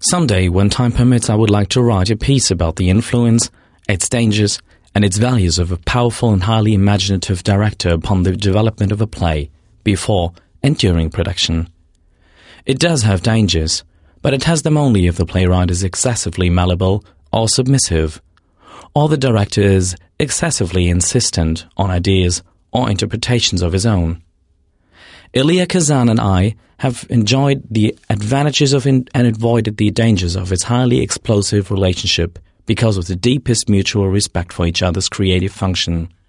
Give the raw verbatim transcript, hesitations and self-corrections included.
Someday, when time permits, I would like to write a piece about the influence, its dangers, and its values of a powerful and highly imaginative director upon the development of a play, before and during production. It does have dangers, but it has them only if the playwright is excessively malleable or submissive, or the director is excessively insistent on ideas or interpretations of his own. Elia Kazan and I have enjoyed the advantages of in, and avoided the dangers of its highly explosive relationship because of the deepest mutual respect for each other's creative function.